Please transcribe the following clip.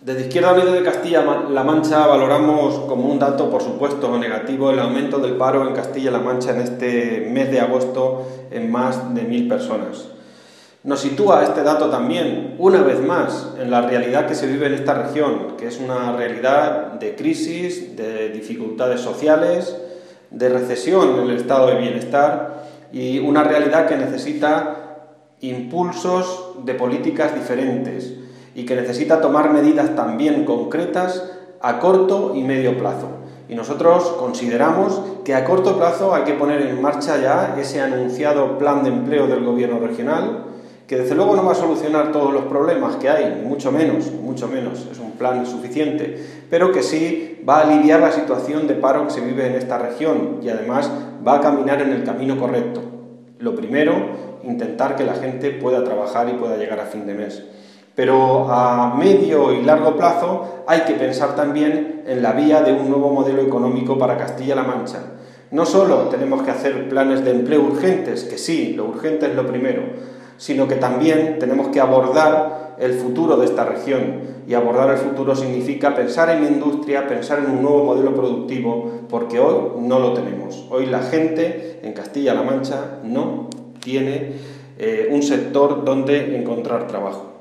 Desde Izquierda Unida de Castilla-La Mancha valoramos como un dato, por supuesto, negativo el aumento del paro en Castilla-La Mancha en este mes de agosto en más de 1.000 personas. Nos sitúa este dato también, una vez más, en la realidad que se vive en esta región, que es una realidad de crisis, de dificultades sociales, de recesión en el estado de bienestar y una realidad que necesita impulsos de políticas diferentes y que necesita tomar medidas también concretas a corto y medio plazo. Y nosotros consideramos que a corto plazo hay que poner en marcha ya ese anunciado plan de empleo del gobierno regional, que desde luego no va a solucionar todos los problemas que hay, mucho menos, es un plan insuficiente, pero que sí va a aliviar la situación de paro que se vive en esta región y además va a caminar en el camino correcto. Lo primero, intentar que la gente pueda trabajar y pueda llegar a fin de mes. Pero a medio y largo plazo hay que pensar también en la vía de un nuevo modelo económico para Castilla-La Mancha. No solo tenemos que hacer planes de empleo urgentes, que sí, lo urgente es lo primero, sino que también tenemos que abordar el futuro de esta región. Y abordar el futuro significa pensar en industria, pensar en un nuevo modelo productivo, porque hoy no lo tenemos. Hoy la gente en Castilla-La Mancha no tiene un sector donde encontrar trabajo.